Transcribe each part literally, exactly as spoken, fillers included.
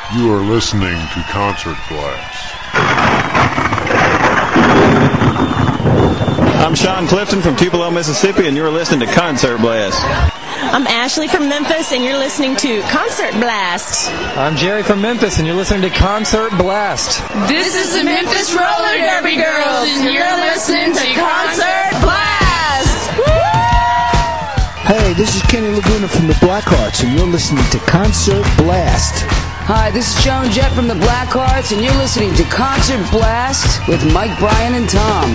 You are listening to Concert Blast. I'm Sean Clifton from Tupelo, Mississippi, and you're listening to Concert Blast. I'm Ashley from Memphis, and you're listening to Concert Blast. I'm Jerry from Memphis, and you're listening to Concert Blast. This is the Memphis Roller Derby Girls, and you're listening to Concert Blast. Woo! Hey, this is Kenny Laguna from the Blackhearts, and you're listening to Concert Blast. Hi, this is Joan Jett from the Blackhearts, and you're listening to Concert Blast with Mike, Brian, and Tom.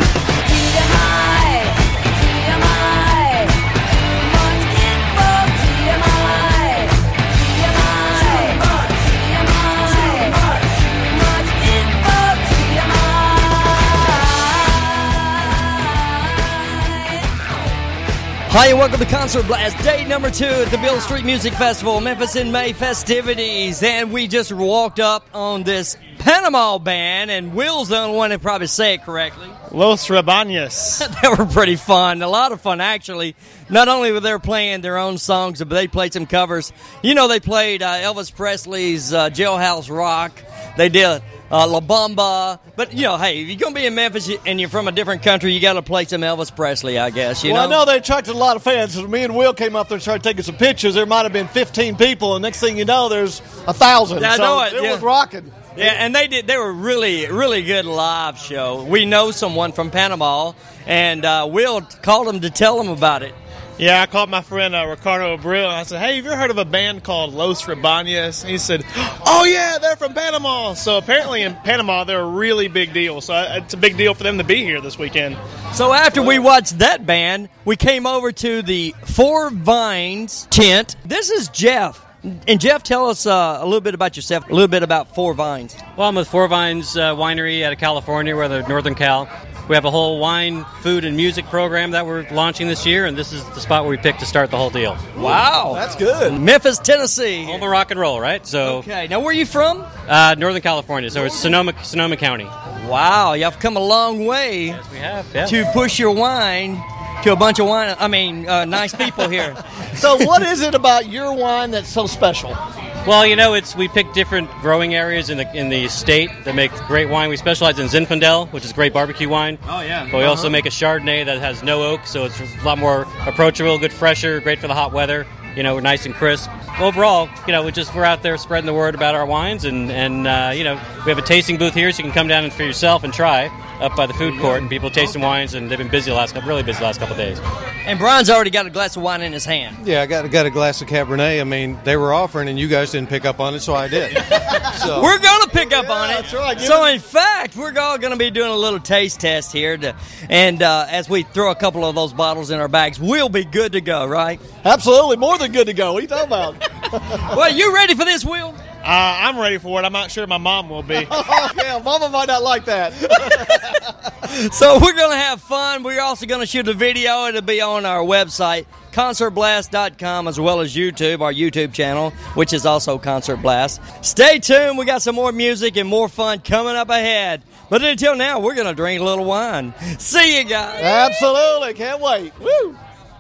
Hi, and welcome to Concert Blast, day number two at the Beale Street Music Festival, Memphis in May festivities. And we just walked up on this Panama band, and Will's the only one that probably say it correctly. Los Rabañas. They were pretty fun, a lot of fun, actually. Not only were they playing their own songs, but they played some covers. You know, they played uh, Elvis Presley's uh, Jailhouse Rock. They did uh, La Bamba. But, you know, hey, if you're going to be in Memphis and you're from a different country, you got to play some Elvis Presley, I guess. You well, know? I know they attracted a lot of fans. When me and Will came up there and started taking some pictures, there might have been fifteen people, and next thing you know, there's a thousand. I so know it. It yeah. was rocking. Yeah, and they did. They were really, really good live show. We know someone from Panama, and uh, Will called him to tell them about it. Yeah, I called my friend uh, Ricardo Abril, and I said, hey, have you ever heard of a band called Los Rabañas? He said, oh, yeah, they're from Panama. So apparently in Panama, they're a really big deal. So it's a big deal for them to be here this weekend. So after we watched that band, we came over to the Four Vines tent. This is Jeff. And Jeff, tell us uh, a little bit about yourself, a little bit about Four Vines. Well, I'm with Four Vines uh, Winery out of California. We're the Northern Cal. We have a whole wine, food, and music program that we're launching this year, and this is the spot where we picked to start the whole deal. Wow. That's good. Memphis, Tennessee. Home of rock and roll, right? So, okay. Now, where are you from? Uh, Northern California, so it's Sonoma, Sonoma County. Wow. Y'all have come a long way. Yes, we have. Yeah. To push your wine to a bunch of wine, I mean, uh, nice people here. So what is it about your wine that's so special? Well, you know, it's we pick different growing areas in the in the state that make great wine. We specialize in Zinfandel, which is great barbecue wine. Oh, yeah. But we uh-huh. also make a Chardonnay that has no oak, so it's a lot more approachable, good fresher, great for the hot weather. You know, we're nice and crisp. Overall, you know, we just we're out there spreading the word about our wines, and and uh, you know, we have a tasting booth here, so you can come down and for yourself and try up by the food court, and people tasting okay. wines, and they've been busy the last couple, really busy the last couple of days. And Brian's already got a glass of wine in his hand. Yeah, I got got a glass of Cabernet. I mean, they were offering, and you guys didn't pick up on it, so I did. So. We're going to pick up yeah, on it. That's right. So, in fact, we're all going to be doing a little taste test here. To, and uh, as we throw a couple of those bottles in our bags, we'll be good to go, right? Absolutely. More than good to go. What are you talking about? Well, you ready for this, Will? Uh, I'm ready for it. I'm not sure my mom will be. Oh, yeah, Mama might not like that. So we're going to have fun. We're also going to shoot a video. It'll be on our website, concert blast dot com, as well as YouTube, our YouTube channel, which is also Concert Blast. Stay tuned. We got some more music and more fun coming up ahead. But until now, we're going to drink a little wine. See you guys. Absolutely. Can't wait. Woo!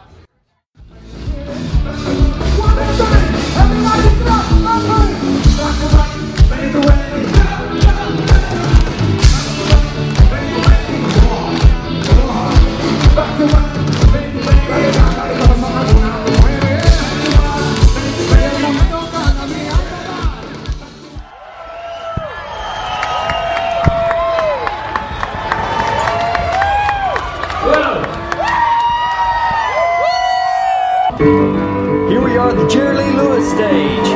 Here we are at the Jerry Lee Lewis stage.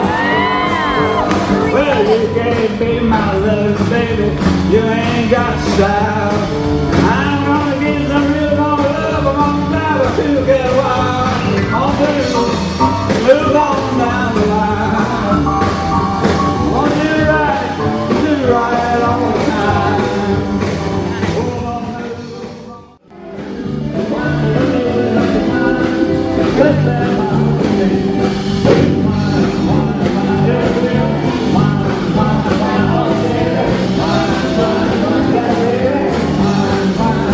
Well, you can't be my love, baby. You ain't got style. I'm gonna get some real long love. I'm gonna never feel get wild. I'm gonna move on down the line. Want to do right, do right all the time. Bye.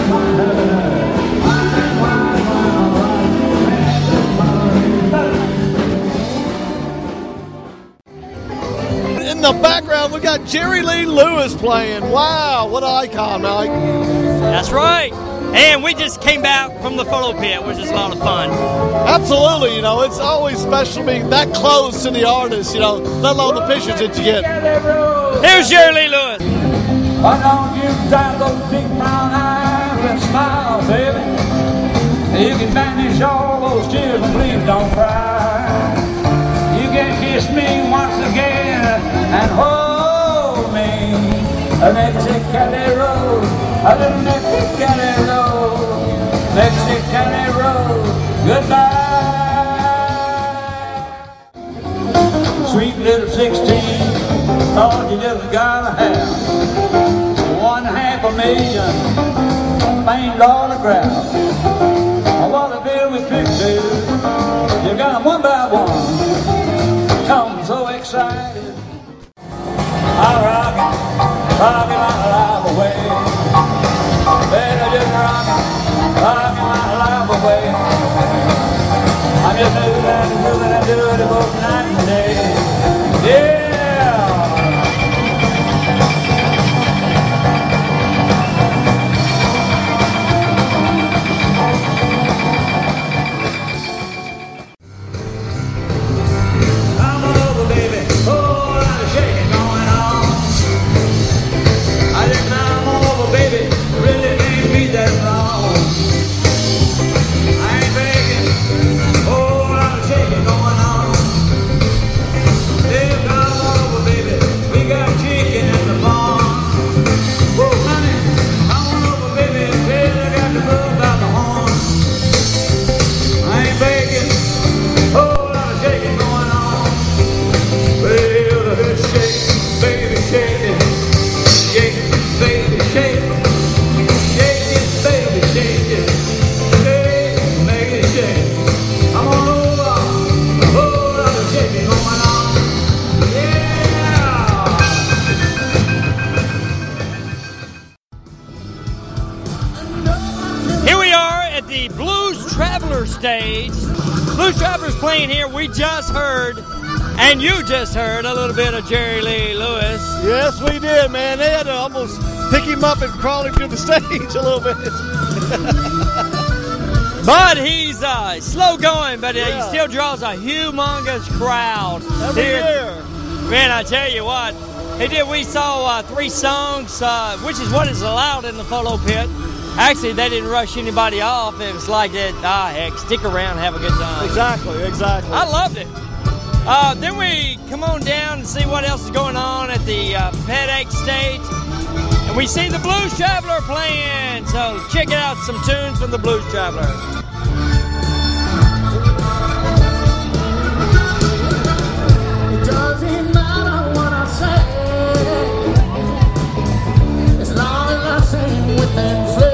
the background, we got Jerry Lee Lewis playing. Wow, what an icon, Mike. That's right. And we just came back from the photo pit, which is a lot of fun. Absolutely, you know, it's always special to be that close to the artist, you know, let alone the pictures that you get. Here's Jerry Lee Lewis. Why don't you dry those big brown eyes and smile, baby? You can banish all those tears and please don't cry. You can kiss me once again and hold me. A Mexicali road, a little Mexicali road, Mexicali road, goodbye. Sweet little sixteen, thought you just gotta have one half a million famed autographs. What a bill with pictures, you got them one by one. Come so excited. I rock it, rockin' my life away. Better just rockin', rockin' my life away. I'm just moving and moving and doing it both night and day. Yeah. Stage. Blues Travelers playing here. We just heard, and you just heard, a little bit of Jerry Lee Lewis. Yes, we did, man. They had to almost pick him up and crawl him to the stage a little bit. But he's uh, slow going, but yeah. he still draws a humongous crowd. Every here. year. Man, I tell you what, he did. We saw uh, three songs, uh, which is what is allowed in the photo pit. Actually, they didn't rush anybody off. It was like that, ah, heck, stick around, have a good time. Exactly, exactly. I loved it. Uh, then we come on down and see what else is going on at the uh, FedEx stage. And we see the Blues Traveler playing. So check out some tunes from the Blues Traveler. It doesn't matter what I say, as long as I sing with them friends.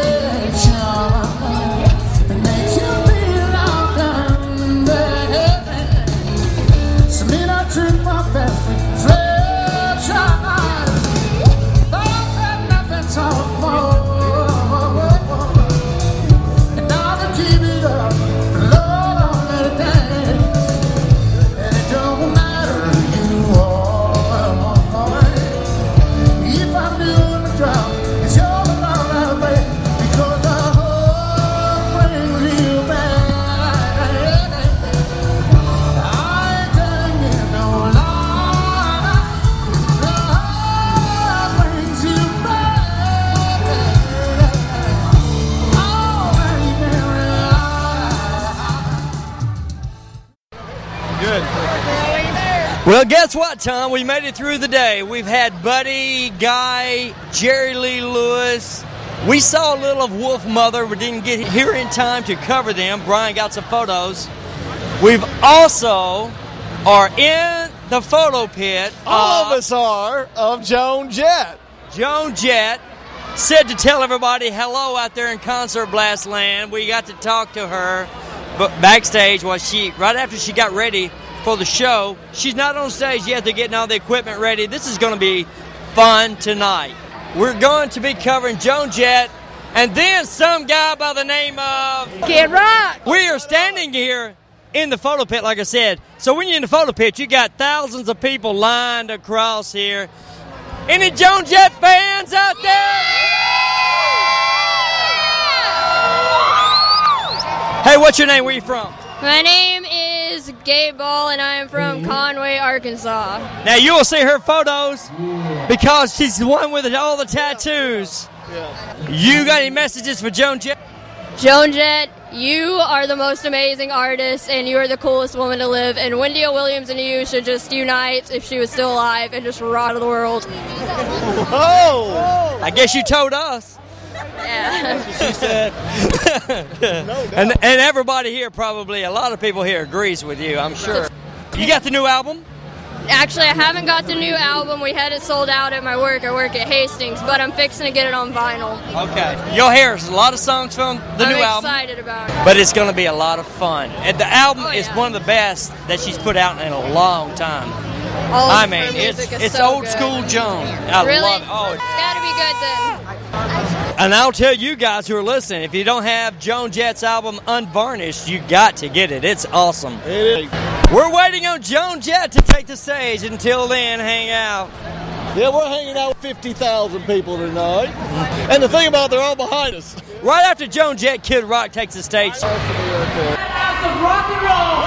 Well, guess what, Tom? We made it through the day. We've had Buddy, Guy, Jerry Lee Lewis. We saw a little of Wolf Mother. We didn't get here in time to cover them. Brian got some photos. We've also are in the photo pit. All of, of us are of Joan Jett. Joan Jett said to tell everybody hello out there in Concert Blast Land. We got to talk to her, but backstage while she right after she got ready for the show. She's not on stage yet. They're getting all the equipment ready. This is going to be fun tonight. We're going to be covering Joan Jett and then some guy by the name of Kid Rock. We are standing here in the photo pit, like I said. So when you're in the photo pit, you got thousands of people lined across here. Any Joan Jett fans out there? Hey, what's your name? Where you from? My name is Gabe Ball, and I am from Conway, Arkansas. Now, you will see her photos because she's the one with all the tattoos. You got any messages for Joan Jett? Joan Jett, you are the most amazing artist, and you are the coolest woman to live. And Wendy O. Williams and you should just unite if she was still alive and just rock the world. Oh! I guess you told us. Yeah. She said. and, and everybody here, probably, a lot of people here agrees with you, I'm sure. You got the new album? Actually, I haven't got the new album. We had it sold out at my work. I work at Hastings, but I'm fixing to get it on vinyl. Okay. You'll hear a lot of songs from the I'm new album. I'm excited about it. But it's going to be a lot of fun. And the album Oh, is yeah. one of the best that she's put out in a long time. All I of mean, her it's, music is it's so old good. school Joan. I Really? love oh, It's got to be good then. And I'll tell you guys who are listening, if you don't have Joan Jett's album Unvarnished, you got to get it. It's awesome. It is. We're waiting on Joan Jett to take the stage. Until then, hang out. Yeah, we're hanging out with fifty thousand people tonight. And the thing about it, they're all behind us. Right after Joan Jett, Kid Rock takes the stage. Rock and roll.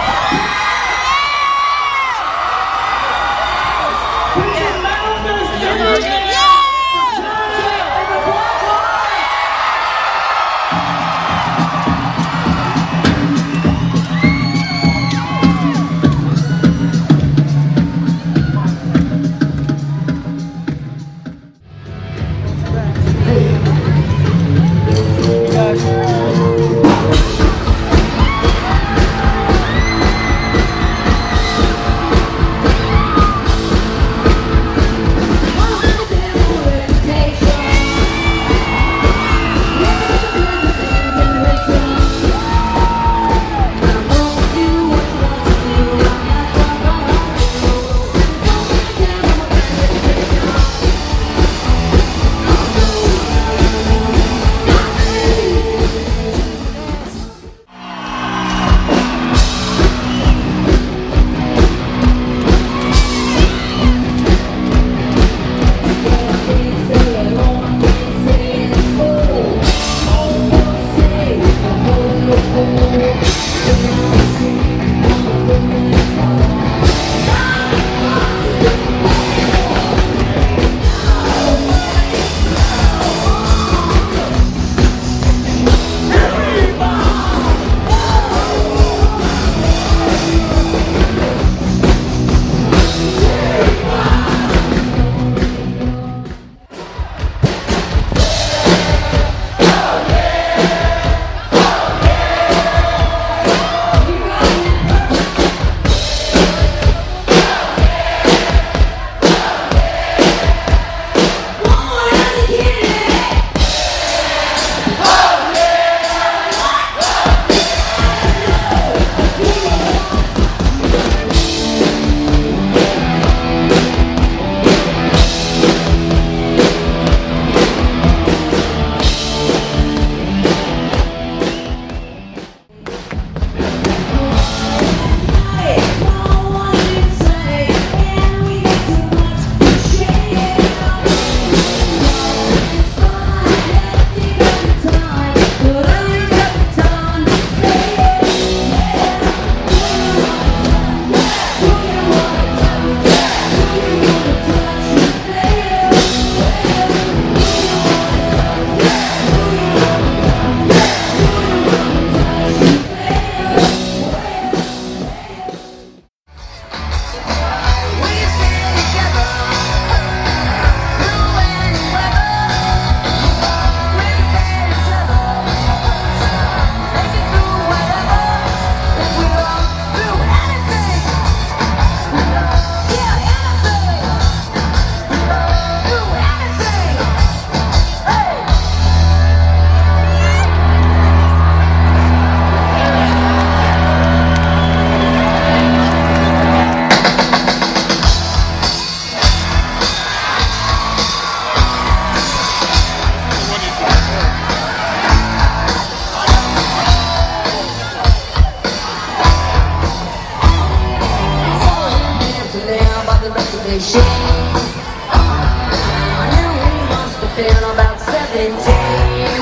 machine. I knew he must have been about seventeen.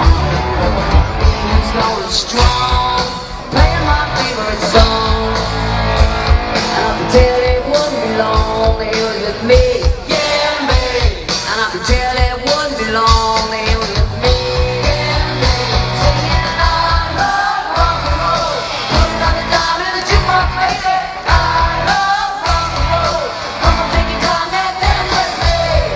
He's going strong, playing my favorite song. And I could tell it wouldn't be long that he was with me. Yeah, me. And I could tell it wouldn't be long that he was with me. Yeah, me. Singing, I love rock and roll. Putting on the dime in the jukebox, baby. I love rock and roll. Come on, take your time and dance with me.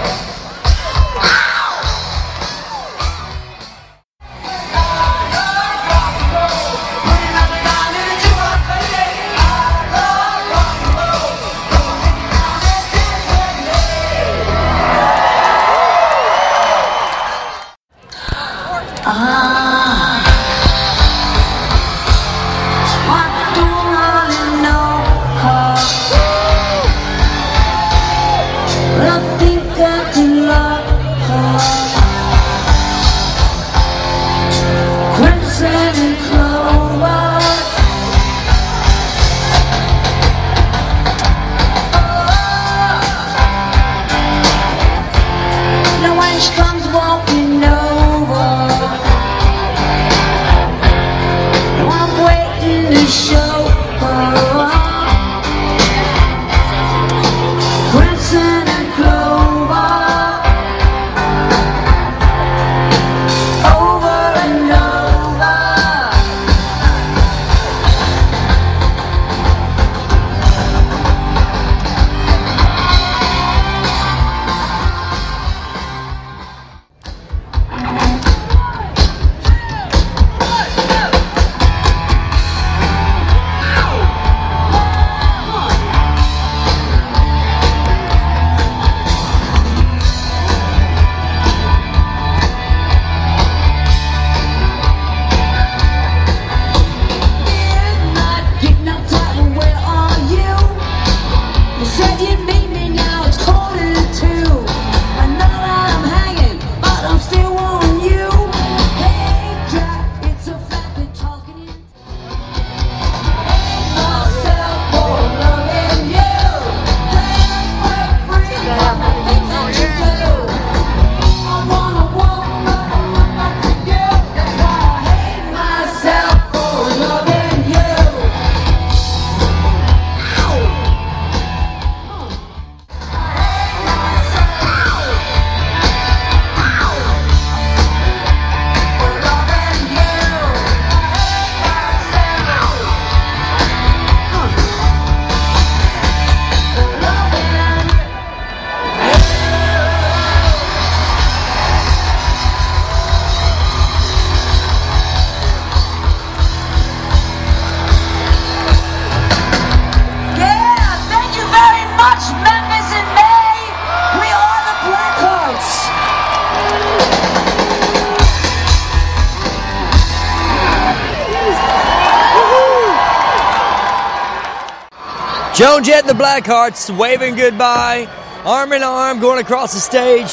Joan Jett and the Blackhearts waving goodbye, arm in arm, going across the stage,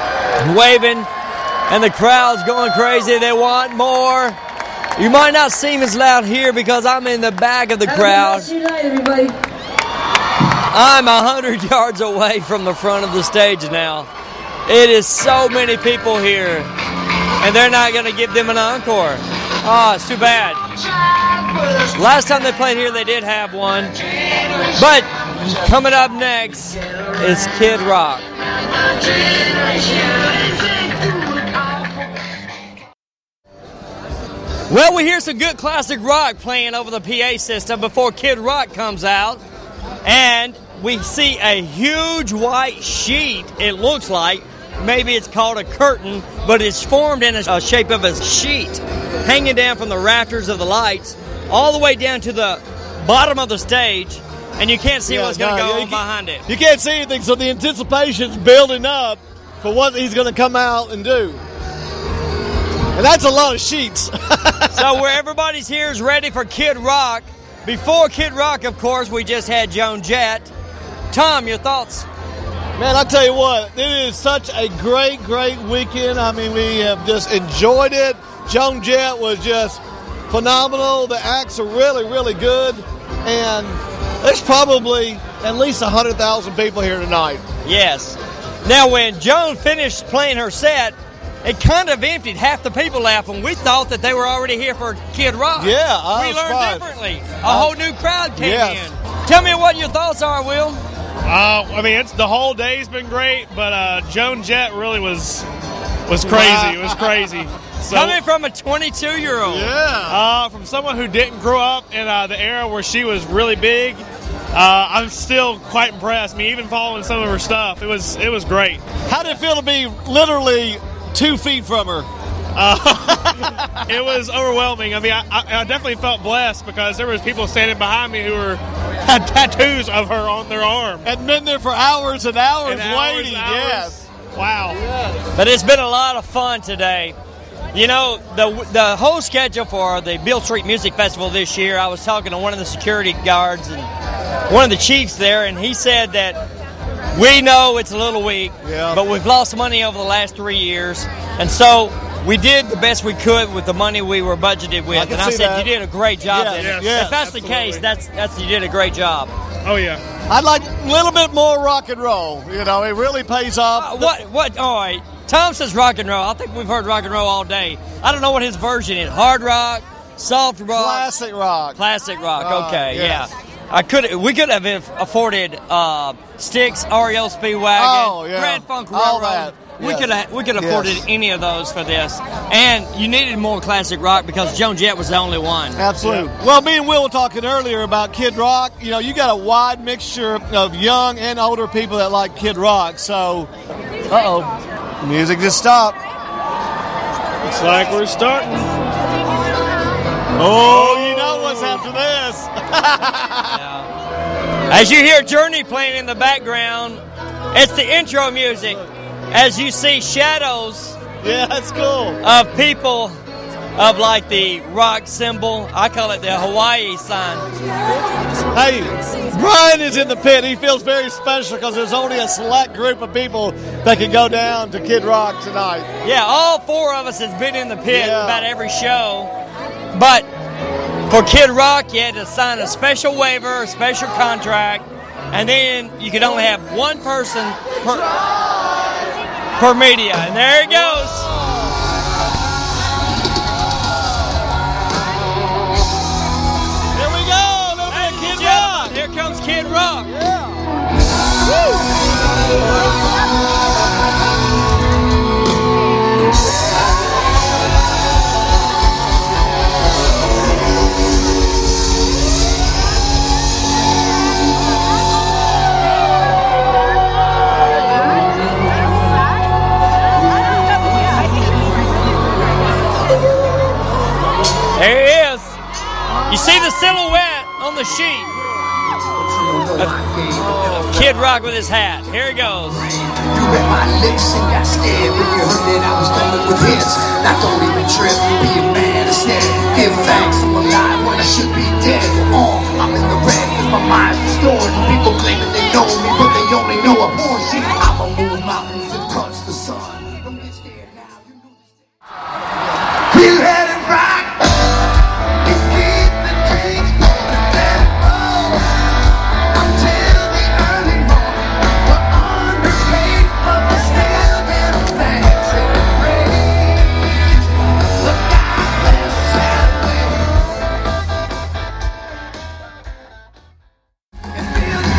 waving, and the crowd's going crazy. They want more. You might not seem as loud here because I'm in the back of the crowd. Have a night, everybody. I'm a hundred yards away from the front of the stage now. It is so many people here, and they're not going to give them an encore. Oh, it's too bad. Last time they played here, they did have one. But coming up next is Kid Rock. Well, we hear some good classic rock playing over the P A system before Kid Rock comes out. And we see a huge white sheet, it looks like. Maybe it's called a curtain, but it's formed in a shape of a sheet, hanging down from the rafters of the lights, all the way down to the bottom of the stage, and you can't see yeah, what's going to no, go you on behind it. You can't see anything, so the anticipation's building up for what he's going to come out and do. And that's a lot of sheets. So where everybody's here is ready for Kid Rock. Before Kid Rock, of course, we just had Joan Jett. Tom, your thoughts? Man, I tell you what, it is such a great, great weekend. I mean, we have just enjoyed it. Joan Jett was just phenomenal. The acts are really, really good. And there's probably at least one hundred thousand people here tonight. Yes. Now, when Joan finished playing her set, it kind of emptied. Half the people left, and we thought that they were already here for Kid Rock. Yeah, I we was learned surprised. differently. A Uh, whole new crowd came yes. in. Tell me what your thoughts are, Will. Uh, I mean, it's the whole day's been great, but uh, Joan Jett really was was crazy. Wow. It was crazy. So, Coming from a twenty-two-year-old. Uh, from someone who didn't grow up in uh, the era where she was really big, uh, I'm still quite impressed. I mean, even following some of her stuff, it was it was great. How did it feel to be literally two feet from her? Uh, it was overwhelming. I mean, I, I, I definitely felt blessed because there was people standing behind me who were had tattoos of her on their arm. And been there for hours and hours And hours waiting, and hours. yes. Wow. But it's been a lot of fun today. You know, the the whole schedule for the Beale Street Music Festival this year, I was talking to one of the security guards and one of the chiefs there, and he said that we know it's a little weak, Yeah. but we've lost money over the last three years, and so we did the best we could with the money we were budgeted with. I can and I see said, that. you did a great job. Yes, then. yes, yes, if that's absolutely. the case, that's that's you did a great job. Oh, yeah. I'd like a little bit more rock and roll. You know, it really pays off. Uh, what? What? All right. Tom says rock and roll. I think we've heard rock and roll all day. I don't know what his version is. Hard rock, soft rock, Classic rock. classic rock. Uh, Okay, yes. yeah. I could. We could have afforded uh, Styx, R E O Speedwagon, Oh, yeah. Grand Funk All Railroad. that. We Yes. could have. We could have Yes. afforded any of those for this. And you needed more classic rock because Joan Jett was the only one. Absolutely. Well, me and Will were talking earlier about Kid Rock. You know, you got a wide mixture of young and older people that like Kid Rock. So, uh-oh, music just stopped. Looks like we're starting. Oh, you know what's after this. As you hear Journey playing in the background, it's the intro music. As you see shadows Yeah, that's cool. of people of like the rock symbol, I call it the Hawaii sign. Hey, Brian is in the pit. He feels very special because there's only a select group of people that can go down to Kid Rock tonight. Yeah, all four of us has been in the pit Yeah. about every show. But for Kid Rock, you had to sign a special waiver, a special contract, and then you could only have one person per, per media. And there it goes. Here we go. A little bit of Kid Rock. Here comes Kid Rock. There he is. You see the silhouette on the sheet of, of Kid Rock with his hat. Here he goes. You read my lips and got scared when you heard that I was coming with hits. Now don't even trip, be a man instead. Give thanks I'm alive when I should be dead. Oh, I'm in the red cause my mind's distorted. People claiming they know me, but they only know a portion. I'ma move mountains and touch the sun. Don't get scared now, you know this. Feel head and rock. You keep the dreams on the tempo until the early morning. We're underpaid, but we're still getting thanks in the rain. Look out, bless Saturday. It feels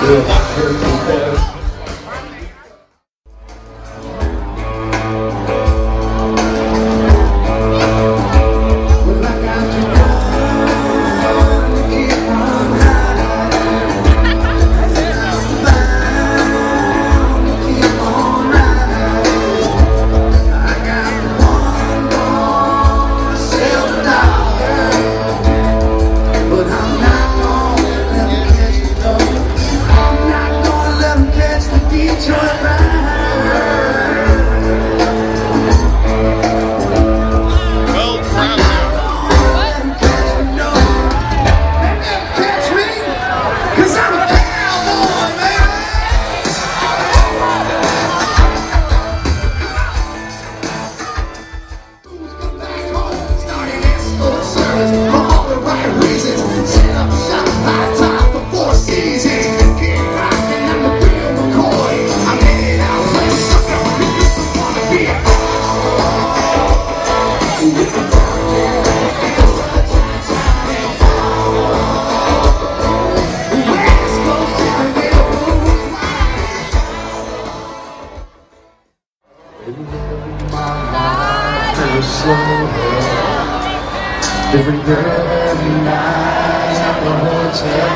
Different girl every night at the hotel.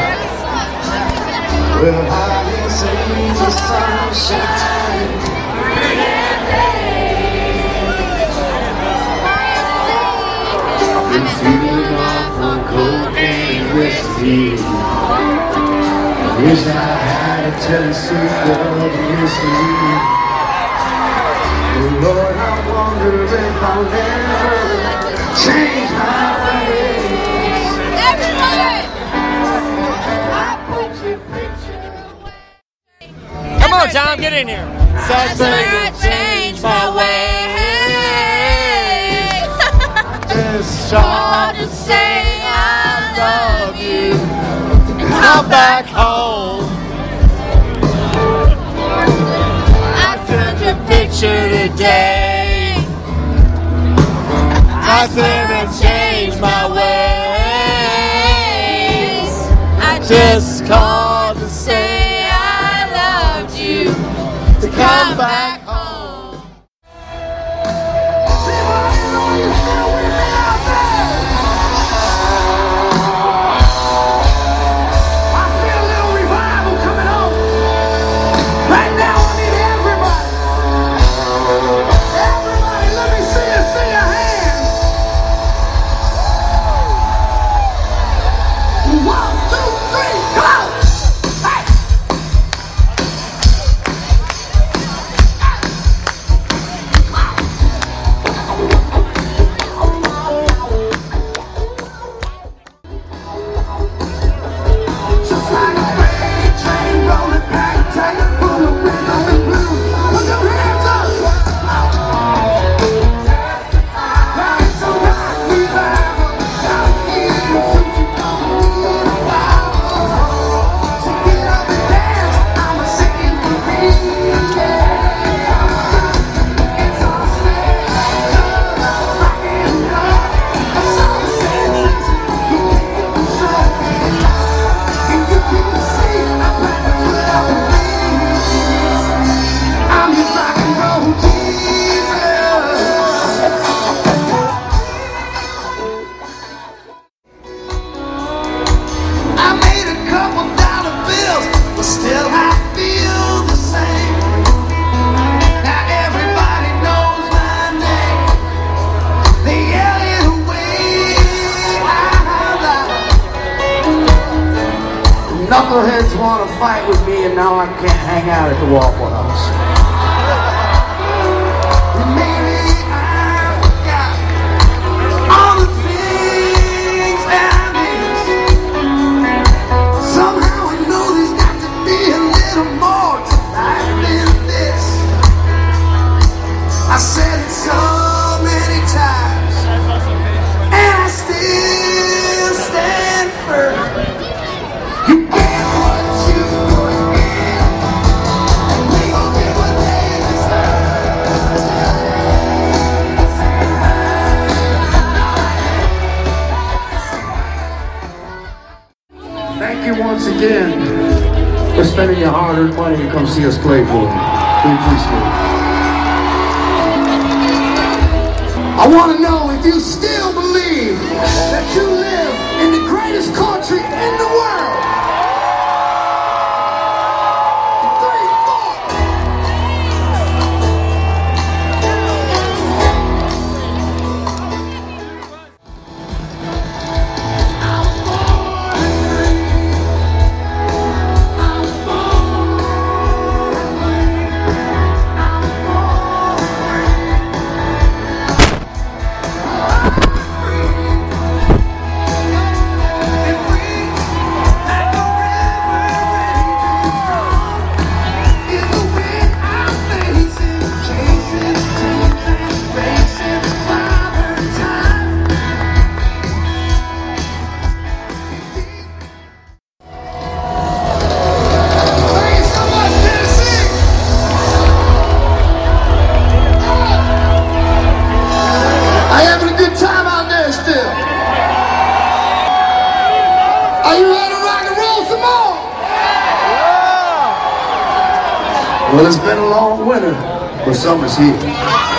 Well, how you say the sun shining? I've been feeling off on cocaine and whiskey. I wish I had a Tennessee girl to miss me. Oh Lord, I wonder if I'll never change my ways. Everybody! I put your picture away. Come on, Tom, get in here. So I said change my ways. Just try to say I love you. Come back home. I took your picture today. I said I changed my ways. I just called to say I loved you. To come back home. I feel a little revival coming on. Right now I need everybody. Everybody, let me see you, see your hands. One, two, three, go! Hey! Just like a freight train rolling back, take it full of rhythm and blues. Put your hands up! Now it's a rock revival. Down here in the city, don't need a Bible. So get up and dance, I'm a singing for me. It's all said, rock and roll. It's all said, you take control. And you can see I'm back to put up with me. I'm your rock and roll Jesus. I made a couple dollar bills, but still I feel the same. Now everybody knows my name. They yell it away out loud. Knuckleheads want to fight with me, and now I can't hang out at the Waffle House. Maybe I forgot all the things that I miss. Somehow I know there's got to be a little more to life than this. I said it so many times, and I still stand firm. You get what you get, and people get what they deserve. Thank you once again for spending your hard-earned money to come see us play for you. We appreciate it. I want to know if you still believe that you live in the greatest country in the world. Three, four. Well, it's been a long winter, but summer's here.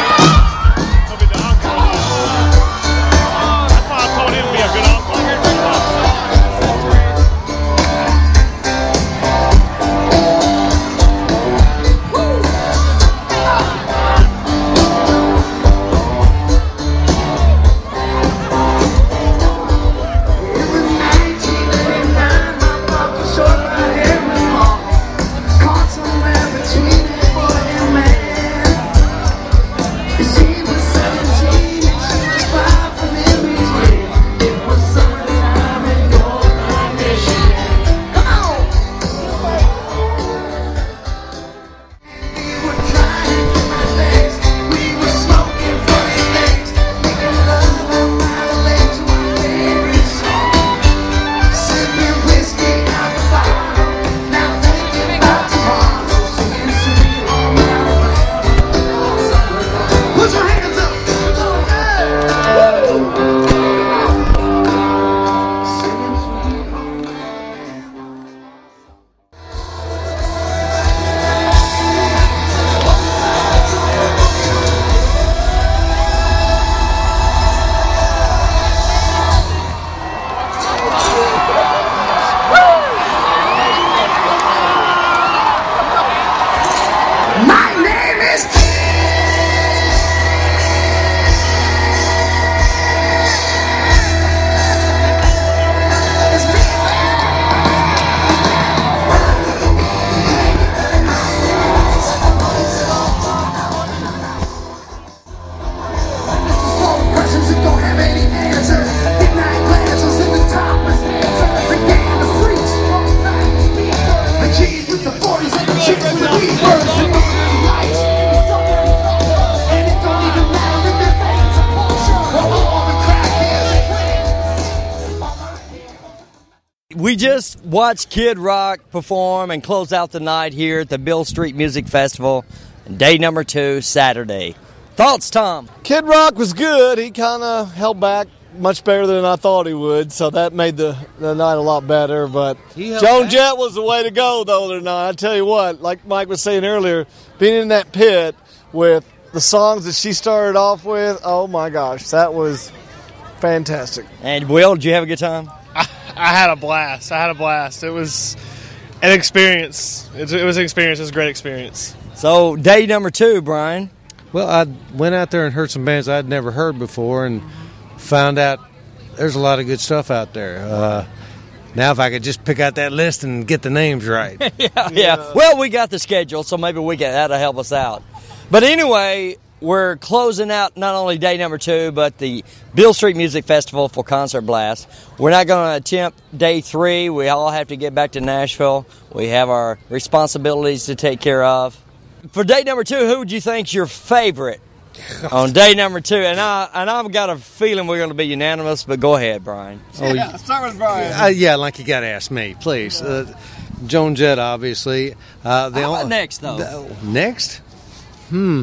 We just watched Kid Rock perform and close out the night here at the Beale Street Music Festival, day number two, Saturday. Thoughts, Tom? Kid Rock was good. He kind of held back much better than I thought he would, so that made the, the night a lot better. But Joan back. Jett was the way to go the other night. I tell you what, like Mike was saying earlier, being in that pit with the songs that she started off with, oh my gosh, that was fantastic. And Will, did you have a good time? I had a blast. I had a blast. It was an experience. It was an experience. It was a great experience. So, day number two, Brian. Well, I went out there and heard some bands I'd never heard before and found out there's a lot of good stuff out there. Uh, now, if I could just pick out that list and get the names right. yeah, yeah, yeah. Well, we got the schedule, so maybe we can, that'll help us out. But anyway, we're closing out not only day number two, but the Beale Street Music Festival for Concert Blast. We're not going to attempt day three. We all have to get back to Nashville. We have our responsibilities to take care of. For day number two, who would you think's your favorite on day number two? And I and I've got a feeling we're going to be unanimous, but go ahead, Brian. Oh, yeah, start with Brian. Uh, yeah, like you got to ask me, please. Uh, Joan Jett, obviously. Uh, How about next, though? The, next? Hmm.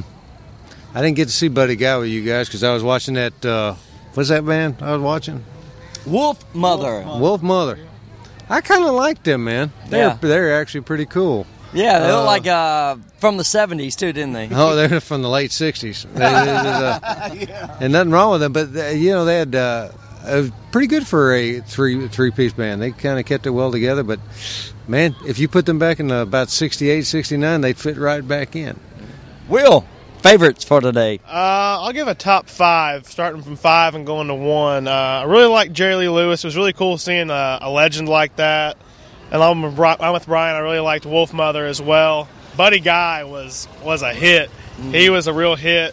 I didn't get to see Buddy Guy with you guys because I was watching that, uh, what's that band I was watching? Wolf Mother. Wolf, Wolf Mother. I kind of like them, man. They're Yeah. they're actually pretty cool. Yeah, they Uh, look like uh, from the seventies, too, didn't they? Oh, they're from the late sixties. They- they- there's, uh, And nothing wrong with them, but, uh, you know, they had uh, uh, pretty good for a three, three-piece band. They kind of kept it well together, but, man, if you put them back in uh, about sixty-eight, sixty-nine, they'd fit right back in. Will, favorites for today? Uh, I'll give a top five, starting from five and going to one. Uh, I really like Jerry Lee Lewis. It was really cool seeing a, a legend like that. And I'm with, Bri- I'm with Brian. I really liked Wolf Mother as well. Buddy Guy was was a hit. Mm. He was a real hit.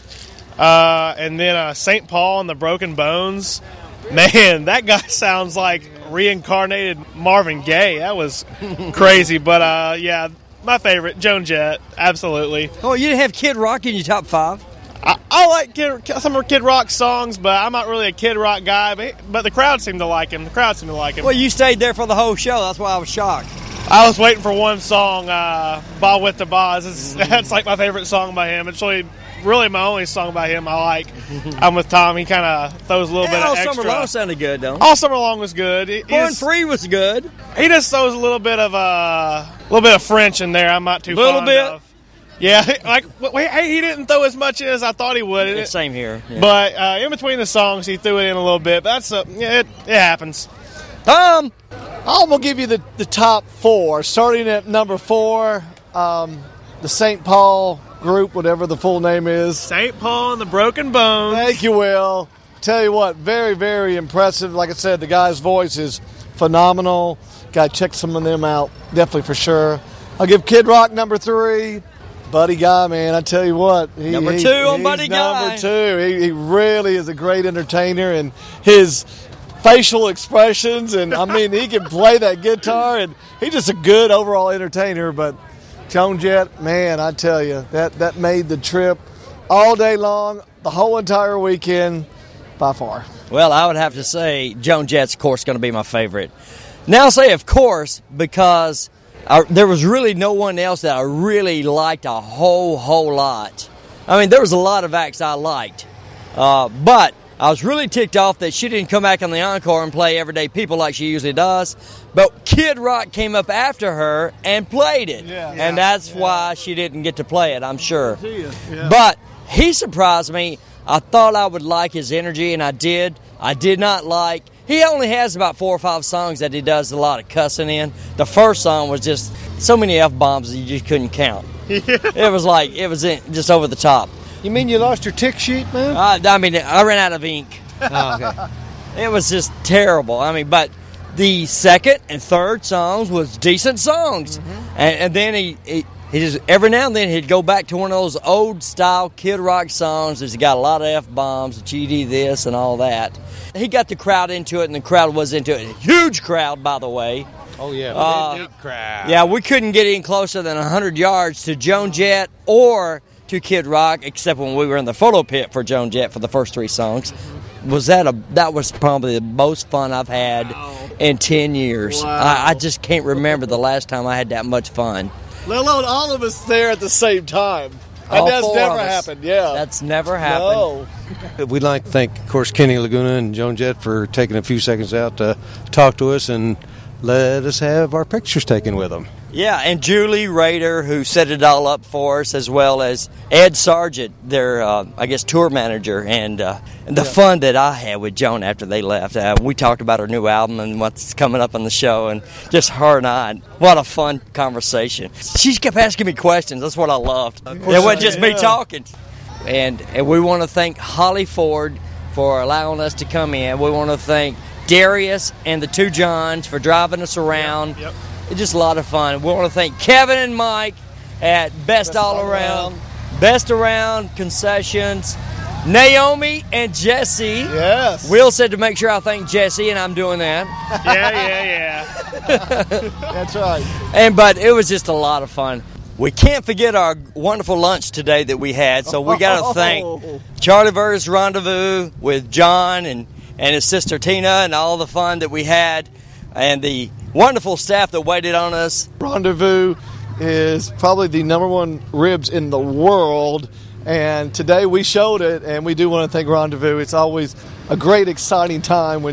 Uh, and then uh, Saint Paul and the Broken Bones. Man, that guy sounds like reincarnated Marvin Gaye. That was crazy. But, uh, yeah, my favorite, Joan Jett, absolutely. Oh, you didn't have Kid Rock in your top five? I, I like Kid, some of Kid Rock songs, but I'm not really a Kid Rock guy. But, but the crowd seemed to like him. The crowd seemed to like him. Well, you stayed there for the whole show. That's why I was shocked. I was waiting for one song, uh, "Ba with the Boz." It's, that's like my favorite song by him. It's really, really my only song by him I like. I'm with Tom. He kind of throws a little Yeah, bit All of extra. Summer Long sounded good, though. All Summer Long was good. He, he Born just- Free was good. He just throws a little bit of uh, a little bit of French in there. I'm not too Little fond bit. of. Yeah, like wait, hey, he didn't throw as much in as I thought he would. It's same here. Yeah. But uh, in between the songs, he threw it in a little bit. But that's a, yeah, it, it happens. Tom, I'm gonna give you the, the top four. Starting at number four, um, the Saint Paul group, whatever the full name is. Saint Paul and the Broken Bones. Thank you, Will. Tell you what, very, very impressive. Like I said, the guy's voice is phenomenal. Got to check some of them out, definitely for sure. I'll give Kid Rock number three. Buddy Guy, man, I tell you what. He, Number he- two on he's Buddy Guy. Number two. He, he really is a great entertainer, and his facial expressions, and I mean, he can play that guitar, and he's just a good overall entertainer. But Joan Jett, man, I tell you, that, that made the trip all day long, the whole entire weekend, by far. Well, I would have to say Joan Jett's, of course, going to be my favorite. Now, I'll say, of course, because I, there was really no one else that I really liked a whole, whole lot. I mean, there was a lot of acts I liked. Uh, but I was really ticked off that she didn't come back on the encore and play Everyday People like she usually does. But Kid Rock came up after her and played it. Yeah. And that's Yeah. why she didn't get to play it, I'm sure. Yeah. But he surprised me. I thought I would like his energy, and I did. I did not like... He only has about four or five songs that he does a lot of cussing in. The first song was just so many F-bombs that you just couldn't count. It was like, it was in, just over the top. You mean you lost your tick sheet, man? I, I mean, I ran out of ink. Oh, okay. It was just terrible. I mean, but the second and third songs was decent songs. Mm-hmm. And, and then he, he, he just, every now and then he'd go back to one of those old-style Kid Rock songs that's got a lot of F-bombs, G D this and all that. He got the crowd into it, and the crowd was into it. A huge crowd, by the way. Oh, yeah. Uh, Big crowd. Yeah, we couldn't get in closer than one hundred yards to Joan Jett or to Kid Rock, except when we were in the photo pit for Joan Jett for the first three songs. Was that a? That was probably the most fun I've had in ten years. Wow. I, I just can't remember the last time I had that much fun. Let alone all of us there at the same time. That All has four never of us. happened, yeah. That's never happened. No. We'd like to thank, of course, Kenny Laguna and Joan Jett for taking a few seconds out to talk to us and let us have our pictures taken with them. Yeah, and Julie Rader, who set it all up for us, as well as Ed Sargent, their, uh, I guess, tour manager, and, uh, and the yeah. fun that I had with Joan after they left. Uh, we talked about her new album and what's coming up on the show, and just her and I. What a fun conversation. She kept asking me questions. That's what I loved. It wasn't just yeah. me talking. And, and we want to thank Holly Ford for allowing us to come in. We want to thank Darius and the two Johns for driving us around. Yep. Yep. It's just a lot of fun. We want to thank Kevin and Mike at Best, Best All, all around. around, Best Around Concessions, Naomi and Jesse. Yes. Will said to make sure I thank Jesse, and I'm doing that. Yeah, yeah, yeah. That's right. And but it was just a lot of fun. We can't forget our wonderful lunch today that we had, so we got to thank Charlie Ver's Rendezvous with John and, and his sister Tina and all the fun that we had, and the wonderful staff that waited on us. Rendezvous is probably the number one ribs in the world, and today we showed it, and we do want to thank Rendezvous. It's always a great, exciting time when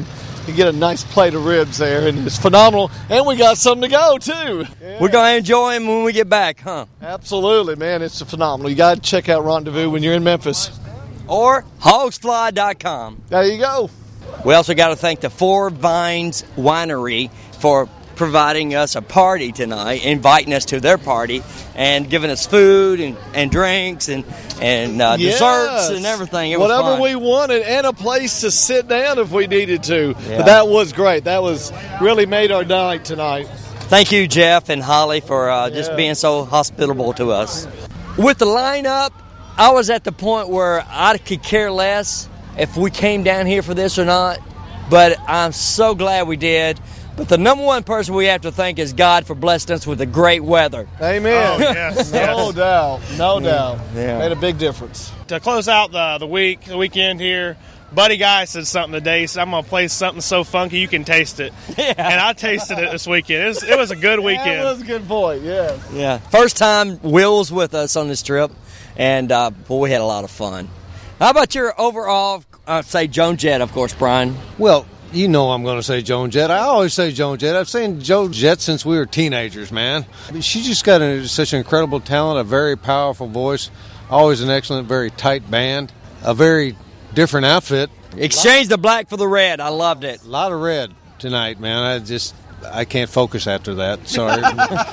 You get a nice plate of ribs there, and it's phenomenal. And we got something to go, too. Yeah. We're going to enjoy them when we get back, huh? Absolutely, man. It's phenomenal. You got to check out Rendezvous when you're in Memphis. Or hogs fly dot com. There you go. We also got to thank the Four Vines Winery for providing us a party tonight, inviting us to their party, and giving us food and, and drinks and, and uh, yes. desserts and everything. It Whatever was fun. we wanted, and a place to sit down if we needed to. Yeah. But that was great. That was really made our night tonight. Thank you, Jeff and Holly, for uh, yeah. just being so hospitable to us. With the lineup, I was at the point where I could care less if we came down here for this or not, but I'm so glad we did. But the number one person we have to thank is God for blessing us with the great weather. Amen. Oh, yes, no yes. doubt. No doubt. Yeah. Made a big difference. To close out the the week, the weekend here, Buddy Guy said something today. He said, I'm going to play something so funky you can taste it. Yeah. And I tasted it this weekend. It was, it was a good weekend. That was a good point, yeah. Yeah. First time Will was with us on this trip, and uh, boy, we had a lot of fun. How about your overall, I'd say Joan Jett, of course, Brian? Well, you know I'm going to say Joan Jett. I always say Joan Jett. I've seen Joan Jett since we were teenagers, man. I mean, she just got a, such incredible talent, a very powerful voice, always an excellent, very tight band, a very different outfit. Exchange the black for the red. I loved it. A lot of red tonight, man. I just, I can't focus after that. Sorry.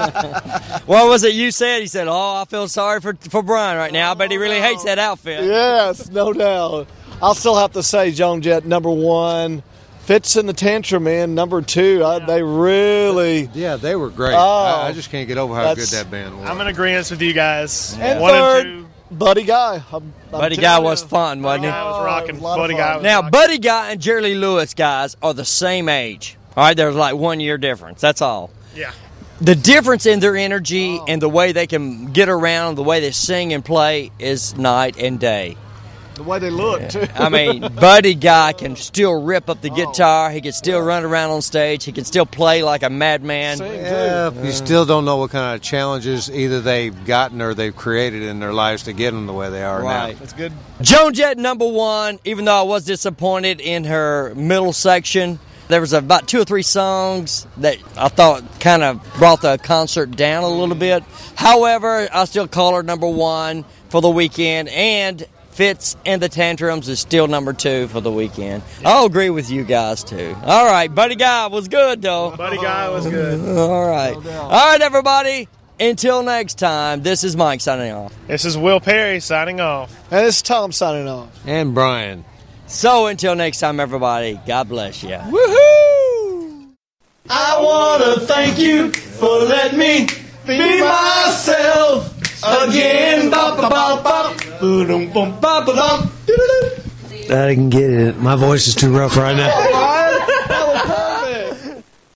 What was it you said? He said, oh, I feel sorry for, for Brian right now. I bet he really hates that outfit. Yes, no doubt. I'll still have to say Joan Jett, number one. Fitz and the Tantrum, man, number two. I, they really... Yeah, they were great. Oh, I, I just can't get over how good that's- that band was. I'm in agreement with you guys. And One third, and two. Buddy Guy. I'm, I'm Buddy telling Guy you. was fun, wasn't he? I was rocking. a lot of Buddy fun. Guy was Now, rocking. Buddy Guy and Jerry Lee Lewis, guys, are the same age. All right, there's like one year difference. That's all. Yeah. The difference in their energy and the way they can get around, the way they sing and play is night and day. The way they look, too. I mean, Buddy Guy can still rip up the guitar. He can still run around on stage. He can still play like a madman. Yeah, you still don't know what kind of challenges either they've gotten or they've created in their lives to get them the way they are Right. now. That's good. Joan Jett, number one, even though I was disappointed in her middle section. There was about two or three songs that I thought kind of brought the concert down a little bit. However, I still call her number one for the weekend, and Fitz and the Tantrums is still number two for the weekend. I'll agree with you guys, too. All right, Buddy Guy was good, though. Buddy Guy was good. All right. All right, everybody. Until next time, this is Mike signing off. This is Will Perry signing off. And this is Tom signing off. And Brian. So until next time, everybody, God bless you. Woohoo! I want to thank you for letting me be myself again. I didn't get it. My voice is too rough right now.